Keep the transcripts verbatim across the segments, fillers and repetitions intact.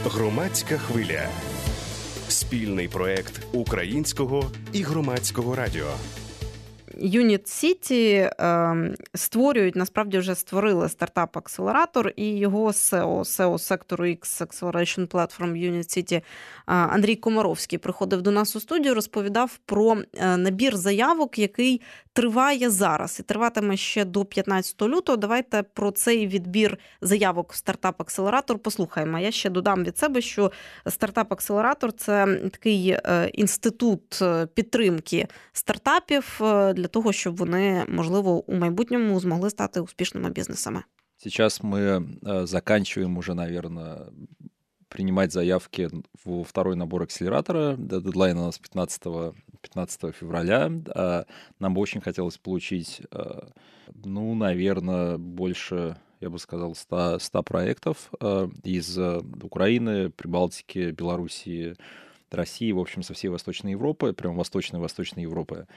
Громадська хвиля. Спільний проект українського і громадського радіо. Unit City е, створюють, насправді вже створили стартап-акселератор, і його сео, сео сектору X Acceleration Platform Unit City Андрій Комаровський приходив до нас у студію, розповідав про набір заявок, який триває зараз і триватиме ще до п'ятнадцятого лютого. Давайте про цей відбір заявок в стартап-акселератор послухаємо. Я ще додам від себе, що стартап-акселератор – це такий інститут підтримки стартапів для того, щоб вони, можливо, у майбутньому змогли стати успішними бізнесами. Сейчас мы заканчиваем уже, наверное, принимать заявки в второй набор акселератора. Дедлайн у нас пятнадцатого февраля. Нам бы очень хотелось получить, ну, наверное, больше, я бы сказал, ста, ста проектов из Украины, Прибалтики, Белоруссии, России, в общем, со всей Восточной Европы, прям Восточной-Восточной Европы.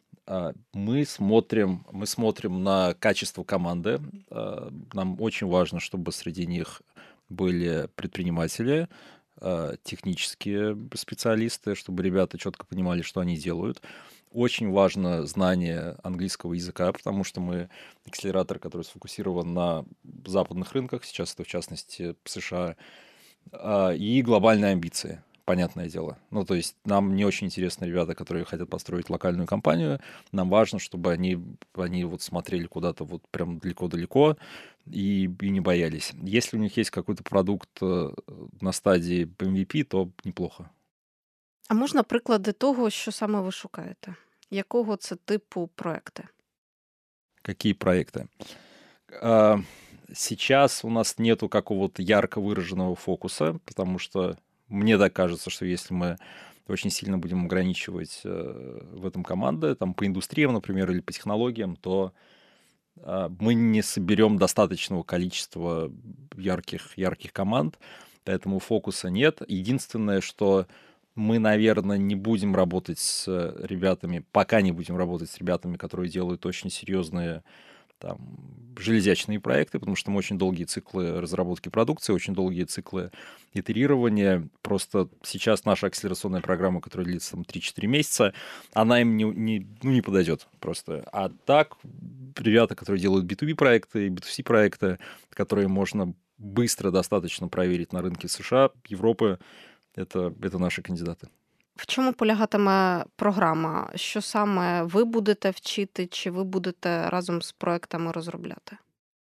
Мы смотрим, мы смотрим на качество команды. Нам очень важно, чтобы среди них были предприниматели, технические специалисты, чтобы ребята четко понимали, что они делают. Очень важно знание английского языка, потому что мы акселератор, который сфокусирован на западных рынках, сейчас это в частности США, и глобальные амбиции. Понятное дело. Ну, то есть нам не очень интересны ребята, которые хотят построить локальную компанию. Нам важно, чтобы они, они вот смотрели куда-то вот прям далеко-далеко и, и не боялись. Если у них есть какой-то продукт на стадії эм ві пі, то неплохо. А можна приклади того, що саме ви шукаєте? Якого це типу проекти? Какие проекты? Сейчас у нас нету какого-то ярко выраженного фокуса, потому что мне так кажется, что если мы очень сильно будем ограничивать в этом команды, там, по индустриям, например, или по технологиям, то мы не соберем достаточного количества ярких, ярких команд, поэтому фокуса нет. Единственное, что мы, наверное, не будем работать с ребятами, пока не будем работать с ребятами, которые делают очень серьезные там, железячные проекты, потому что там очень долгие циклы разработки продукции, очень долгие циклы итерирования. Просто сейчас наша акселерационная программа, которая длится там три-четыре месяца, она им не, не, ну, не подойдет просто. А так, ребята, которые делают би ту би проекты, би ту си проекты, которые можно быстро достаточно проверить на рынке США, Европы, это, это наши кандидаты. В чому полягатиме програма? Що саме ви будете вчити, чи ви будете разом з проектами розробляти?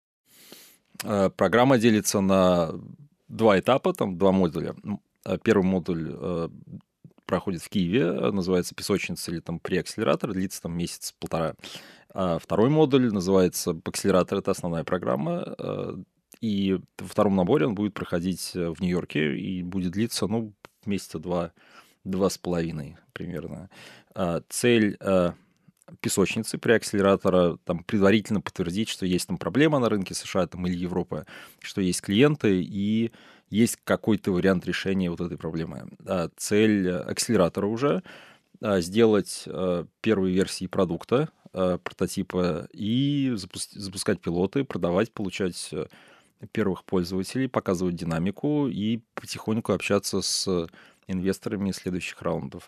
Программа делится на два этапа, там два модуля. Первый модуль проходит в Киеве, называется «Песочница» или там «Преакселератор», длится там месяц-полтора. А второй модуль называется «Акселератор», это основная программа. И во втором наборе он будет проходить в Нью-Йорке и будет длиться, ну, месяца два Два с половиной примерно. Цель песочницы преакселератора там предварительно подтвердить, что есть там проблема на рынке США там, или Европы, что есть клиенты и есть какой-то вариант решения вот этой проблемы. Цель акселератора уже сделать первые версии продукта, прототипа и запускать пилоты, продавать, получать первых пользователей, показывать динамику и потихоньку общаться с инвесторами следующих раундов.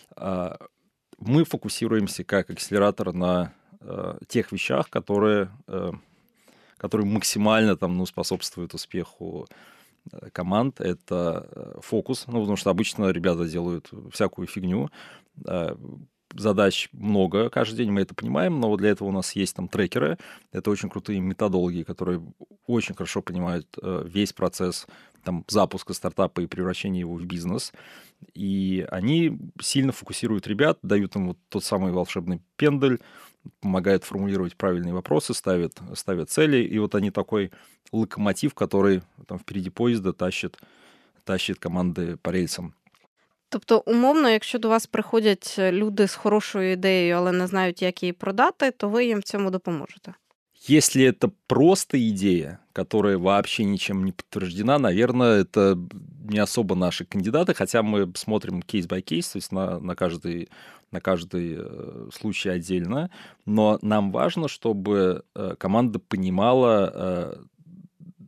Мы фокусируемся как акселератор на тех вещах, которые, которые максимально там, ну, способствуют успеху команд. Это фокус, ну, потому что обычно ребята делают всякую фигню. Задач много каждый день, мы это понимаем, но вот для этого у нас есть там трекеры. Это очень крутые методологи, которые очень хорошо понимают весь процесс там, запуска стартапа и превращения его в бизнес. И они сильно фокусируют ребят, дают им вот тот самый волшебный пендель, помогают формулировать правильные вопросы, ставят, ставят цели. И вот они такой локомотив, который там, впереди поезда тащит, тащит команди по рельсам. Тобто, умовно, якщо до вас приходять люди з хорошою ідеєю, але не знають, як її продати, то ви їм в цьому допоможете? Если это просто идея, которая вообще ничем не подтверждена, наверное, это не особо наши кандидаты, хотя мы смотрим кейс-бай-кейс, то есть на, на, каждый, на каждый случай отдельно, но нам важно, чтобы команда понимала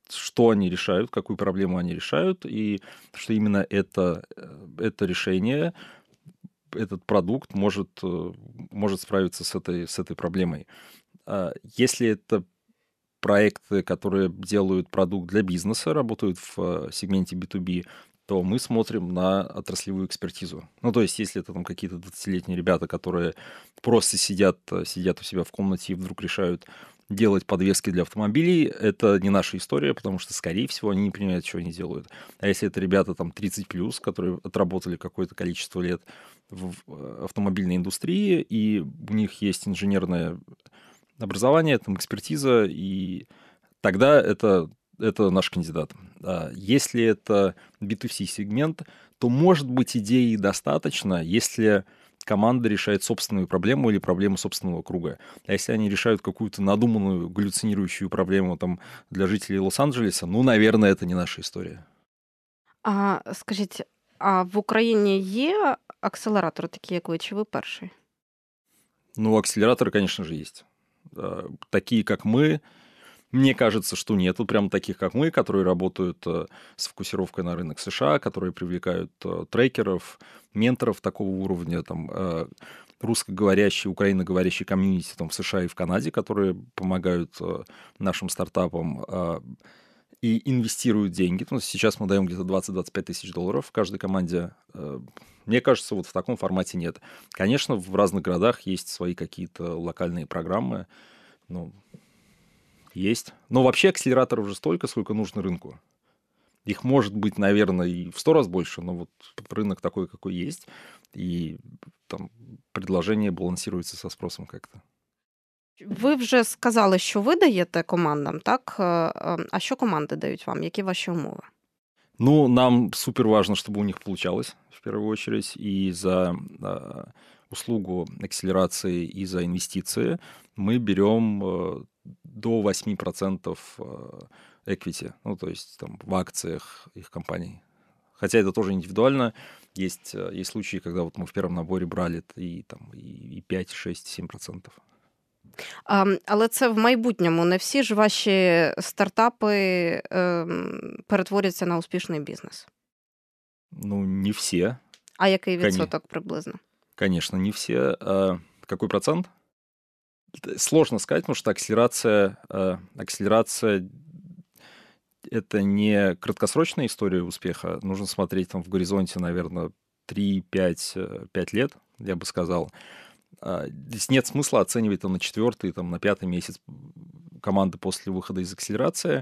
что они решают, какую проблему они решают, и что именно это, это решение, этот продукт может, может справиться с этой, с этой проблемой. Если это проекты, которые делают продукт для бизнеса, работают в сегменте би ту би, то мы смотрим на отраслевую экспертизу. Ну, то есть, если это там какие-то двадцатилетние ребята, которые просто сидят, сидят у себя в комнате и вдруг решают делать подвески для автомобилей, это не наша история, потому что, скорее всего, они не понимают, что они делают. А если это ребята там тридцать плюс, которые отработали какое-то количество лет в автомобильной индустрии, и у них есть инженерное образование, там экспертиза, и тогда это, это наш кандидат. А если это би ту си сегмент, то, может быть, идеи достаточно, если команда решает собственную проблему или проблему собственного круга. А если они решают какую-то надуманную, галлюцинирующую проблему там, для жителей Лос-Анджелеса, ну, наверное, это не наша история. А скажіть, а в Україні є акселератори такі, як ви, чи ви перший? Ну, акселераторы, конечно же, есть. Такие, как мы, мне кажется, что нету прям таких, как мы, которые работают с фокусировкой на рынок США, которые привлекают трекеров, менторов такого уровня, там, русскоговорящие, украиноговорящие комьюнити там, в США и в Канаде, которые помогают нашим стартапам и инвестируют деньги. Ну, сейчас мы даем где-то двадцать-двадцать пять тысяч долларов в каждой команде. Мне кажется, вот в таком формате нет. Конечно, в разных городах есть свои какие-то локальные программы. Ну, есть. Но вообще акселераторов уже столько, сколько нужно рынку. Их может быть, наверное, и в сто раз больше, но вот рынок такой, какой есть, и там предложение балансируется со спросом как-то. Ви вже сказали, що ви даєте командам, так? А що команди дають вам? Які ваші умови? Ну, нам супер важно, чтобы у них получалось, в первую очередь, и за э, услугу акселерации, и за инвестиции мы берем э, до восемь процентов equity, ну, то есть там, в акциях их компаний. Хотя это тоже индивидуально. Есть, есть случаи, когда вот мы в первом наборе брали и, там, и пять, шесть, семь процентов. А, але це в майбутньому. Не всі ж ваші стартапи е, перетворяться на успішний бізнес. Ну, не все. А який відсоток Кон... приблизно? Конечно, не все. А какой процент? Сложно сказать, потому что акселерация, акселерация это не краткосрочная история успеха. Нужно смотреть там в горизонте, наверное, три-пять лет, я бы сказал. Здесь нет смысла оценивать там, на четвертый, там, на пятый месяц команды после выхода из акселерации.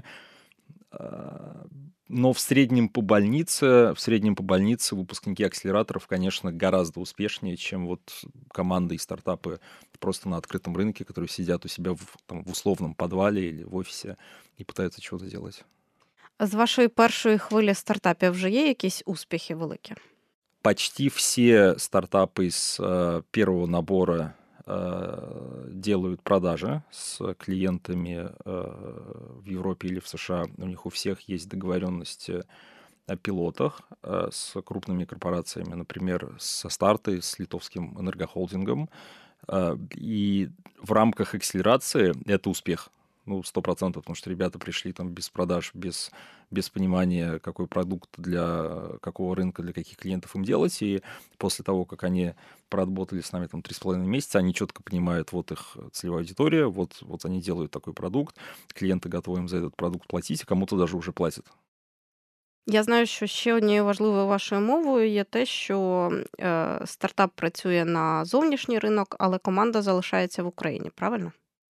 Но в среднем по больнице, в среднем по больнице выпускники акселераторов, конечно, гораздо успешнее, чем вот команды и стартапы просто на открытом рынке, которые сидят у себя в, там, в условном подвале или в офисе и пытаются что-то делать. З вашої першої хвилі стартапів вже є якісь успіхи великі? Почти все стартапы из э, первого набора э, делают продажи с клиентами э, в Европе или в США. У них у всех есть договоренности о пилотах э, с крупными корпорациями, например, со Стартой, с литовским энергохолдингом. Э, и в рамках акселерации это успех. Ну, сто процентов, потому что ребята пришли там без продаж, без, без понимания, какой продукт для какого рынка, для каких клиентов им делать. И после того, как они проработали с нами там три с половиной месяца, они четко понимают, вот их целевая аудитория, вот, вот они делают такой продукт, клиенты готовы им за этот продукт платить, а кому-то даже уже платят. Я знаю, що ще однією важливою вашою мовою є те, що е, стартап працює на зовнішній ринок, але команда залишається в Україні, правильно?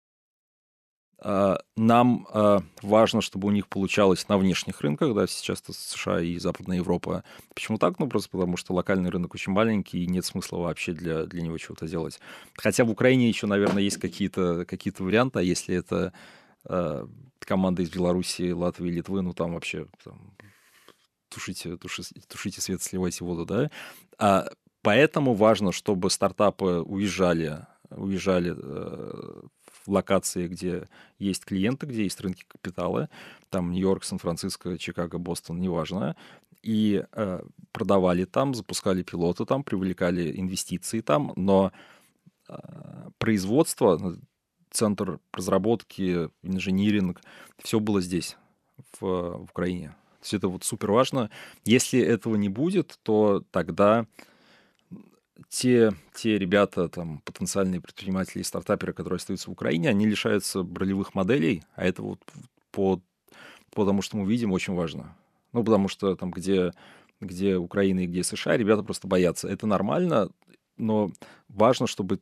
Нам важно, чтобы у них получалось на внешних рынках, да, сейчас это США и Западная Европа. Почему так? Ну, просто потому что локальный рынок очень маленький, и нет смысла вообще для, для него чего-то делать. Хотя в Украине еще, наверное, есть какие-то, какие-то варианты, а если это э, команда из Беларуси, Латвии, Литвы, ну, там вообще там, тушите, тушите, тушите свет, сливайте воду, да. А поэтому важно, чтобы стартапы уезжали, уезжали э, в локации, где есть клиенты, где есть рынки капитала, там Нью-Йорк, Сан-Франциско, Чикаго, Бостон, неважно, и э, продавали там, запускали пилоты там, привлекали инвестиции там, но э, производство, центр разработки, инжиниринг, все было здесь, в, в Украине. То есть это вот супер важно. Если этого не будет, то тогда те, те ребята, там, потенциальные предприниматели и стартаперы, которые остаются в Украине, они лишаются ролевых моделей, а это вот по, по тому, что мы видим, очень важно. Ну, потому что там, где, где Украина и где США, ребята просто боятся. Это нормально, но важно, чтобы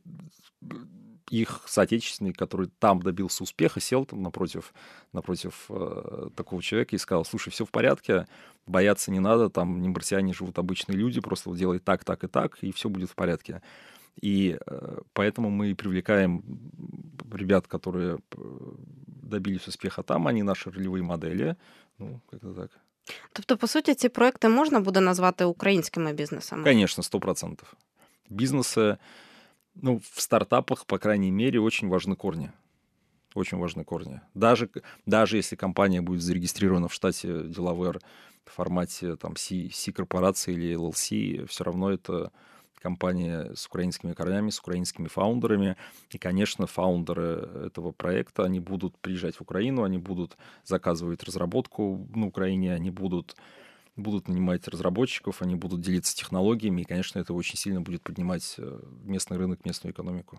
их соотечественник, который там добился успеха, сел там напротив, напротив э, такого человека и сказал: слушай, все в порядке, бояться не надо, там не марсиане живут обычные люди, просто вот делай так, так и так, и все будет в порядке. И э, поэтому мы привлекаем ребят, которые добились успеха там, они наши ролевые модели, ну, как-то так. Тобто, по суті, ці проекти можна буде назвати українськими бізнесами? Конечно, сто процентов. Бизнесы, ну, в стартапах, по крайней мере, очень важны корни. Очень важны корни. Даже, даже если компания будет зарегистрирована в штате Delaware в формате там C, C-корпорации или эл эл си, все равно это компания с украинскими корнями, с украинскими фаундерами. И, конечно, фаундеры этого проекта, они будут приезжать в Украину, они будут заказывать разработку на Украине, они будут... будут нанимать разработчиков, они будут делиться технологиями, и, конечно, это очень сильно будет поднимать местный рынок, местную економіку.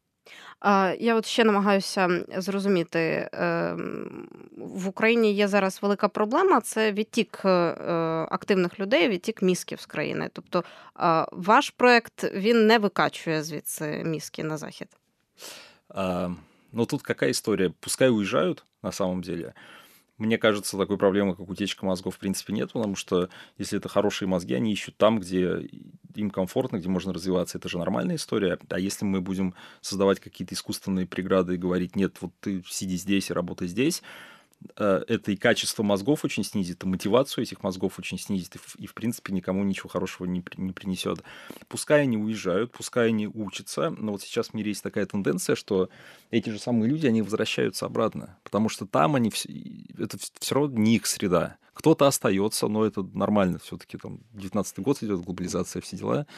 Я от ще намагаюся зрозуміти, в Україні є зараз велика проблема – це відтік активних людей, відтік мізків з країни. Тобто ваш проект, він не викачує звідси мізки на захід? А, ну, тут какая история? Пускай уезжают, на самом деле. Мне кажется, такой проблемы, как утечка мозгов, в принципе, нет, потому что если это хорошие мозги, они ищут там, где им комфортно, где можно развиваться. Это же нормальная история. А если мы будем создавать какие-то искусственные преграды и говорить: нет, вот ты сиди здесь и работай здесь, это и качество мозгов очень снизит, и мотивацию этих мозгов очень снизит, и, и в принципе, никому ничего хорошего не, не принесет. Пускай они уезжают, пускай они учатся, но вот сейчас в мире есть такая тенденция, что эти же самые люди, они возвращаются обратно, потому что там они, это все равно не их среда. Кто-то остается, но это нормально, все-таки там девятнадцатый год идет, глобализация, все дела.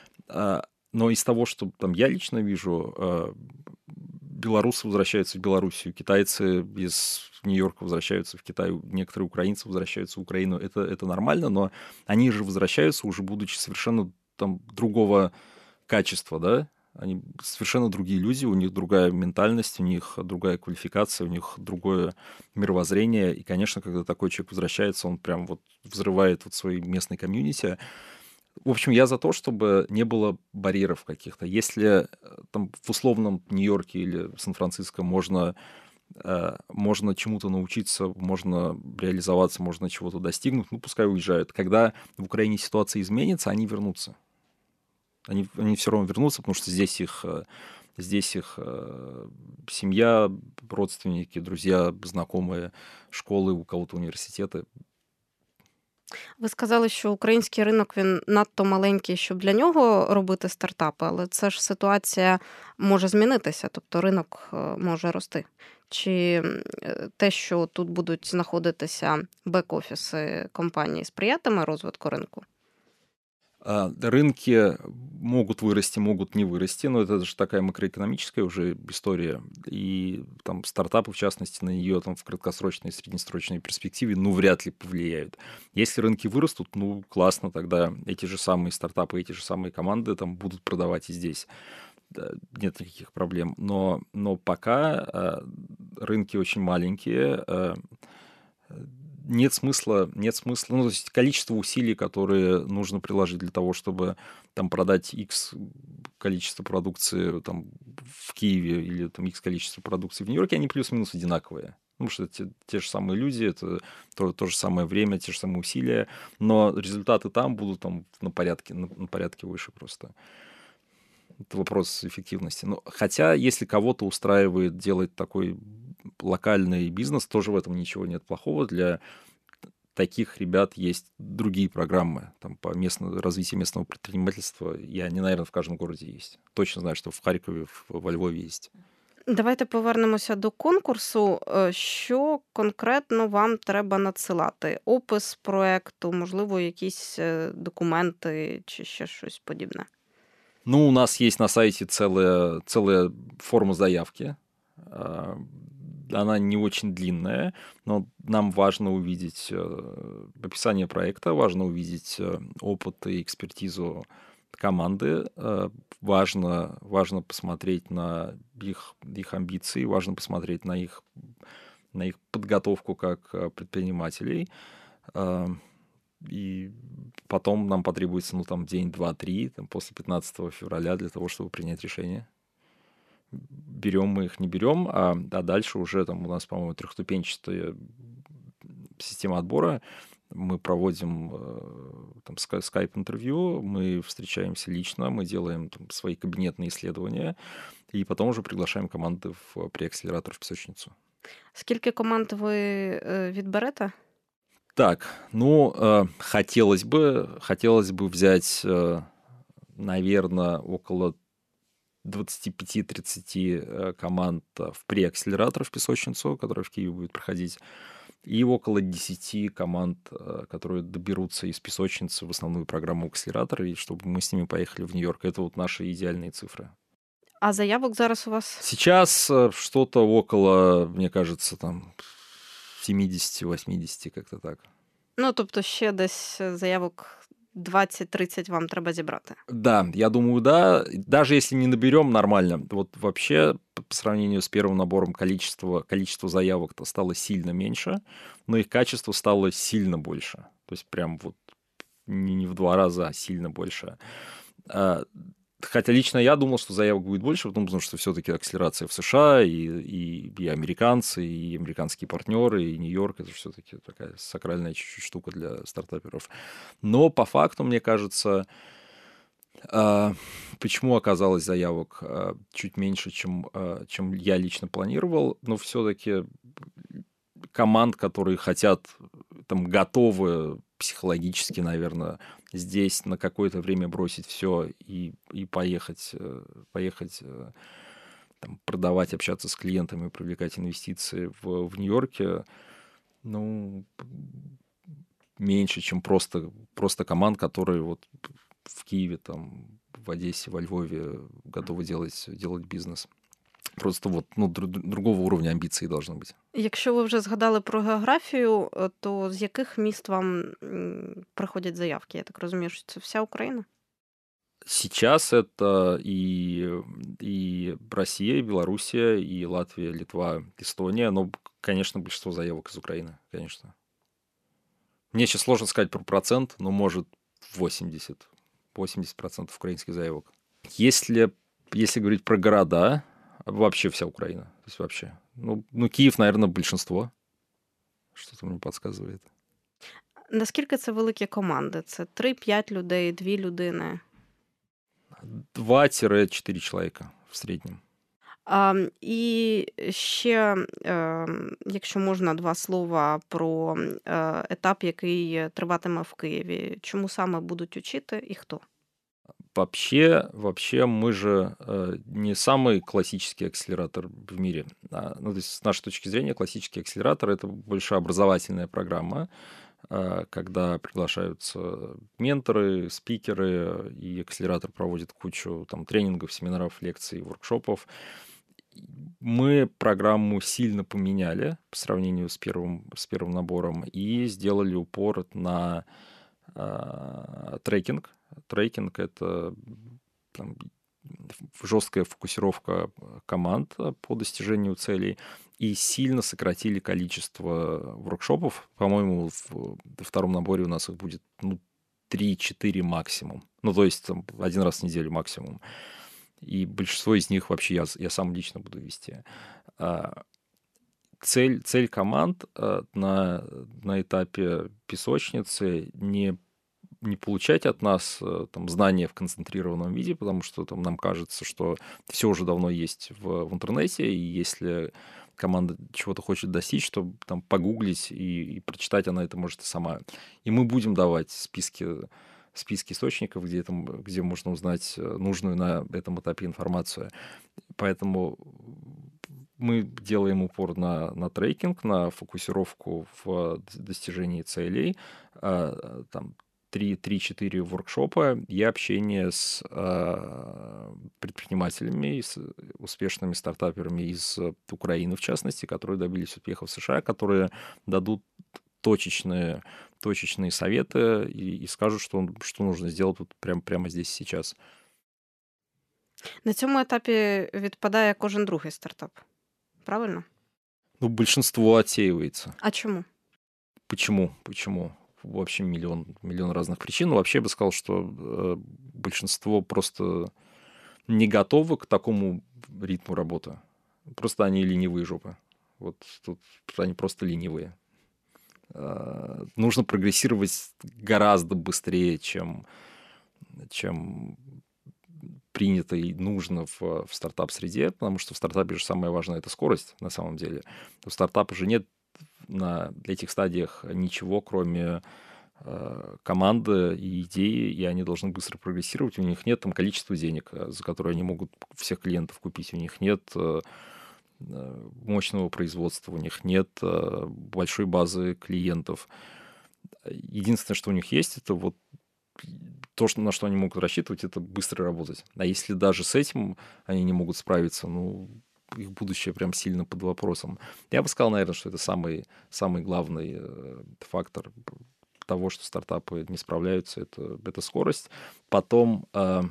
Но из того, что там я лично вижу, белорусы возвращаются в Белоруссию, китайцы из Нью-Йорка возвращаются в Китай, некоторые украинцы возвращаются в Украину. Это, это нормально, но они же возвращаются, уже будучи совершенно там другого качества, да? Они совершенно другие люди, у них другая ментальность, у них другая квалификация, у них другое мировоззрение. И, конечно, когда такой человек возвращается, он прям вот взрывает вот свой местный комьюнити. В общем, я за то, чтобы не было барьеров каких-то. Если там в условном Нью-Йорке или Сан-Франциско можно, э, можно чему-то научиться, можно реализоваться, можно чего-то достигнуть, ну, пускай уезжают. Когда в Украине ситуация изменится, они вернутся. Они, они все равно вернутся, потому что здесь их, здесь их э, семья, родственники, друзья, знакомые, школи, у кого-то університети. Ви сказали, що український ринок, він надто маленький, щоб для нього робити стартапи, але це ж ситуація може змінитися, тобто ринок може рости. Чи те, що тут будуть знаходитися бек-офіси компанії, сприятиме розвитку ринку? Рынки могут вырасти, могут не вырасти, но это же такая макроэкономическая уже история. И там стартапы, в частности, на нее там, в краткосрочной и среднесрочной перспективе ну, вряд ли повлияют. Если рынки вырастут, ну, классно, тогда эти же самые стартапы, эти же самые команды там, будут продавать и здесь. Нет никаких проблем. Но, но пока э, рынки очень маленькие, э, нет смысла, нет смысла, ну, то есть количество усилий, которые нужно приложить для того, чтобы там продать X количество продукции там, в Киеве или там X количество продукции в Нью-Йорке, они плюс-минус одинаковые. Потому что это те, те же самые люди, это то, то же самое время, те же самые усилия, но результаты там будут там, на, порядке, на, на порядке выше просто. Это вопрос эффективности. Но, хотя, если кого-то устраивает делать такой локальный бизнес, тоже в этом ничего нет плохого. Для таких ребят есть другие программы там, по местному, развитию местного предпринимательства. И они, наверное, в каждом городе есть. Точно знаю, что в Харкові, во Львові є. Давайте повернемося до конкурсу. Що конкретно вам треба надсилати? Опис проекту, можливо, якісь документи чи ще щось подібне? Ну, у нас есть на сайте целая, целая форма заявки. она не очень длинная, но нам важно увидеть описание проекта, важно увидеть опыт и экспертизу команды, важно, важно посмотреть на их, их амбиции, важно посмотреть на их, на их подготовку как предпринимателей. И потом нам потребуется, ну, там, день, два, три, там, после пятнадцатого февраля для того, чтобы принять решение. Берем мы их, не берем, а, а дальше уже там у нас, по-моему, трехступенчатая система отбора. Мы проводим там скайп-интервью, мы встречаемся лично, мы делаем там свои кабинетные исследования, и потом уже приглашаем команди в преакселератор в пісочницю. Скільки команд ви відберете? Так, ну, э, хотелось бы, хотелось бы взять, э, наверное, около двадцать пять тридцать команд в преакселератор в пісочницю, которая в Киеве будет проходить, и около десять команд, которые доберутся из пісочницы в основную программу акселератора, и чтобы мы с ними поехали в Нью-Йорк. Это вот наши идеальные цифры. А заявок зараз у вас? Сейчас что-то около, мне кажется, там семьдесят-восемьдесят, как-то так. Ну, тобто ще десь заявок двадцать-тридцать вам треба зібрати. Да, я думаю, да. Даже если не наберем нормально, вот вообще по сравнению с первым набором количество, количество заявок-то стало сильно меньше, но их качество стало сильно больше. То есть прям вот не, не в два раза, а сильно больше. Хотя лично я думал, что заявок будет больше, потому что все-таки акселерация в США, и, и, и американцы, и американские партнеры, и Нью-Йорк, это все-таки такая сакральная чуть-чуть штука для стартаперов. Но по факту, мне кажется, почему оказалось заявок чуть меньше, чем, чем я лично планировал, но все-таки команд, которые хотят, там, готовы психологически, наверное, здесь на какое-то время бросить все и, и поехать, поехать там, продавать, общаться с клиентами, привлекать инвестиции в, в Нью-Йорке, ну, меньше, чем просто, просто команд, которые вот в Киеве, там, в Одессе, во Львове готовы делать, делать бизнес. Просто вот, ну, другого уровня амбіції должно бути. Якщо ви вже згадали про географію, то з яких міст вам приходять заявки? Я так розумію, що це вся Україна? Сейчас это и, и Россия, и Белоруссия, и Латвия, Литва, Эстония. Но, конечно, большинство заявок из Украины, конечно. Мне сейчас сложно сказать про процент, но может восемьдесят процентов украинских заявок. Если, если говорить про города, вообще вся Украина. То есть вообще. Ну, ну, Київ, наверное, большинство. Что-то мені підказує. Наскільки це великі команди? Це три-п'ять людей, дві людини? два-чотири чоловіка в середньому. А, і ще, е, якщо можна, два слова про е, етап, який триватиме в Києві. Чому саме будуть учити і хто? Вообще, вообще мы же э, не самый классический акселератор в мире. А, ну, то есть, с нашей точки зрения, классический акселератор – это больше образовательная программа, э, когда приглашаются менторы, спикеры, и акселератор проводит кучу там, тренингов, семинаров, лекций, воркшопов. Мы программу сильно поменяли по сравнению с первым, с первым набором и сделали упор на э, трекинг. Трекинг – это там, жесткая фокусировка команд по достижению целей, и сильно сократили количество воркшопов. По-моему, в, во втором наборе у нас их будет ну, три-четыре максимум. Ну, то есть там, один раз в неделю максимум. И большинство из них вообще я, я сам лично буду вести. Цель, цель команд на, на этапе песочницы не не получать от нас там, знания в концентрированном виде, потому что там, нам кажется, что все уже давно есть в, в интернете, и если команда чего-то хочет достичь, то там погуглить и, и прочитать она это может и сама. И мы будем давать списки, списки источников, где, там, где можно узнать нужную на этом этапе информацию. Поэтому мы делаем упор на, на трекинг, на фокусировку в достижении целей, там, три-четыре воркшопа и общение с э, предпринимателями, с успешными стартаперами из Украины, в частности, которые добились успеха в США, которые дадут точечные, точечные советы и, и скажут, что, что нужно сделать вот прямо, прямо здесь сейчас. На цьому етапі відпадає кожен другий стартап. Правильно? Ну, большинство отсеивается. А чему? Почему? Почему? В общем, миллион, миллион разных причин. Но вообще я бы сказал, что э, большинство просто не готовы к такому ритму работы. Просто они ленивые жопы. Вот тут они просто ленивые. Э, нужно прогрессировать гораздо быстрее, чем, чем принято и нужно в, в стартап-среде, потому что в стартапе же самое важное – это скорость на самом деле. В стартапе же нет на этих стадиях ничего, кроме э, команды и идеи, и они должны быстро прогрессировать. У них нет там количества денег, за которые они могут всех клиентов купить. У них нет э, мощного производства, у них нет э, большой базы клиентов. Единственное, что у них есть, это вот то, что, на что они могут рассчитывать, это быстро работать. А если даже с этим они не могут справиться, ну, их будущее прям сильно под вопросом. Я бы сказал, наверное, что это самый, самый главный э, фактор того, что стартапы не справляются, это, это скорость. Потом э,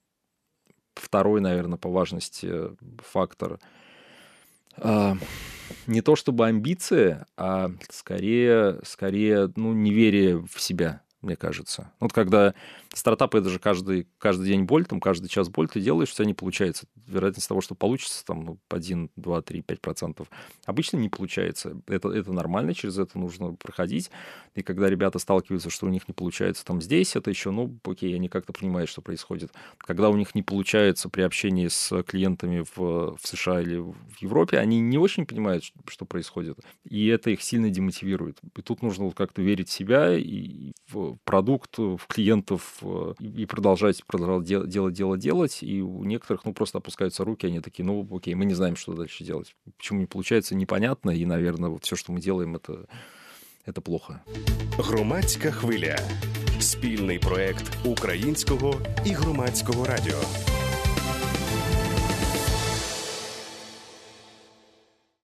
второй, наверное, по важности фактор э, не то чтобы амбиции, а скорее, скорее ну, неверие в себя, мне кажется. Вот когда стартапы, это же каждый, каждый день боль, там, каждый час боль ты делаешь, у тебя не получается. Вероятность того, что получится, там, ну, один, два, три, пять процентов. Обычно не получается. Это, это нормально, через это нужно проходить. И когда ребята сталкиваются, что у них не получается там здесь, это еще, ну, окей, они как-то понимают, что происходит. Когда у них не получается при общении с клиентами в, в США или в Европе, они не очень понимают, что, что происходит. И это их сильно демотивирует. И тут нужно вот как-то верить в себя и в продукт, в клиентов, и продолжать, продолжать делать, делать, делать, делать. И у некоторых, ну, просто опускаются руки, они такие, ну, окей, мы не знаем, что дальше делать. Почему не получается, непонятно. И, наверное, вот все, что мы делаем, это, это плохо. Громадська хвиля. Спільний проект Українського і Громадського радіо.